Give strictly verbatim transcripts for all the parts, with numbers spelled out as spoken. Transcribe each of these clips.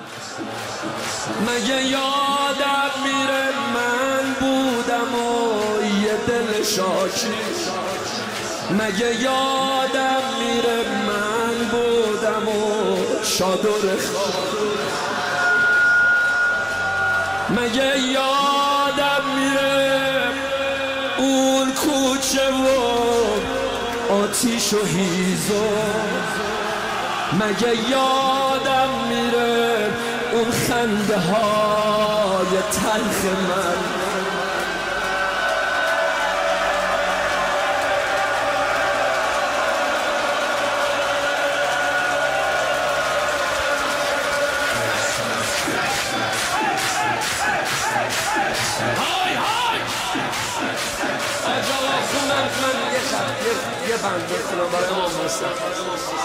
مگه یادم میره من بودم و یه دل شاکی، مگه یادم میره من بودم و شاد و رخا، مگه یادم میره اون کوچه و آتیش و هیزم، مگه یادم میره اون خنده های تلخ من. های های آجالا خونم من یه شب یه بند بخونم برای امام مصطفی.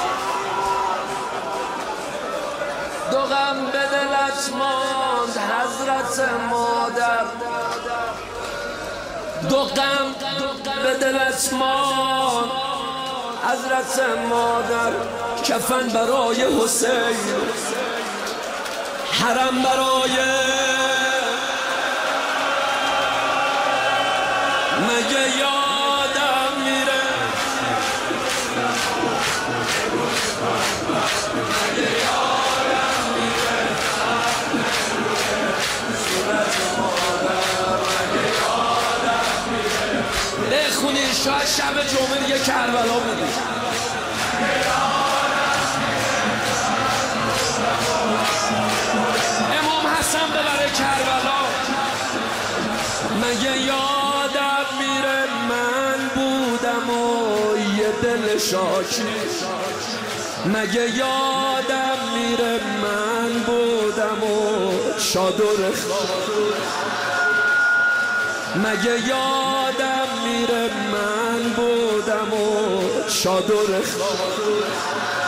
دو غم به دلت ماند حضرت مادر، دو غم به دلت ماند حضرت مادر، کفن برای حسین، حرم برای، مگه یادم میره مگه یادم میره صورت مادر، مگه یادم میره. بخونی شاید شب جمعه دیگه کربلا بودی. امام حسن ببره کربلا. مگه یادم میره من بودم و یه دل شاکی، مگه یادم میره من بودم و شاد و رخا، مگه یادم میره من بودم و شاد و رخا.